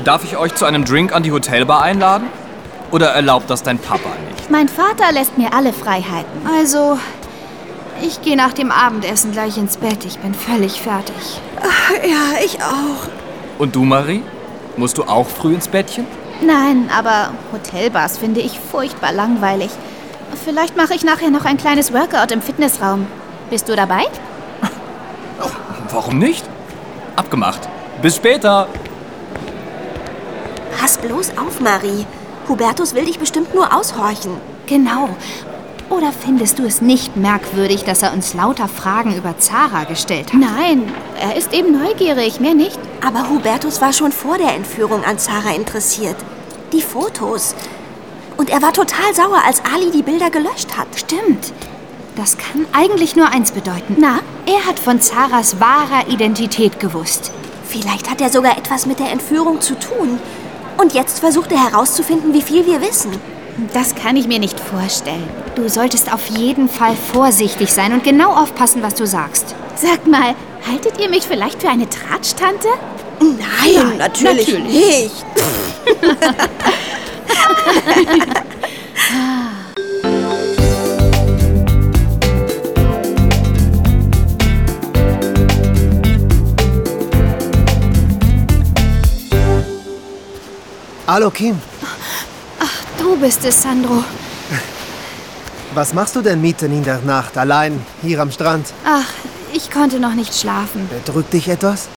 Darf ich euch zu einem Drink an die Hotelbar einladen? Oder erlaubt das dein Papa nicht? Mein Vater lässt mir alle Freiheiten. Also, ich gehe nach dem Abendessen gleich ins Bett. Ich bin völlig fertig. Ja, ich auch. Und du, Marie? Musst du auch früh ins Bettchen? Nein, aber Hotelbars finde ich furchtbar langweilig. Vielleicht mache ich nachher noch ein kleines Workout im Fitnessraum. Bist du dabei? Oh, warum nicht? Abgemacht. Bis später. Pass bloß auf, Marie. Hubertus will dich bestimmt nur aushorchen. Genau. Oder findest du es nicht merkwürdig, dass er uns lauter Fragen über Zara gestellt hat? Nein, er ist eben neugierig, mehr nicht. Aber Hubertus war schon vor der Entführung an Zara interessiert. Die Fotos. Und er war total sauer, als Ali die Bilder gelöscht hat. Stimmt. Das kann eigentlich nur eins bedeuten. Na? Er hat von Zaras wahrer Identität gewusst. Vielleicht hat er sogar etwas mit der Entführung zu tun. Und jetzt versucht er herauszufinden, wie viel wir wissen. Das kann ich mir nicht vorstellen. Du solltest auf jeden Fall vorsichtig sein und genau aufpassen, was du sagst. Sag mal, haltet ihr mich vielleicht für eine Tratsch-Tante? Nein, natürlich nicht. Hallo, Kim. Du bist es, Sandro. Was machst du denn mitten in der Nacht allein hier am Strand? Ach, ich konnte noch nicht schlafen. Bedrückt dich etwas?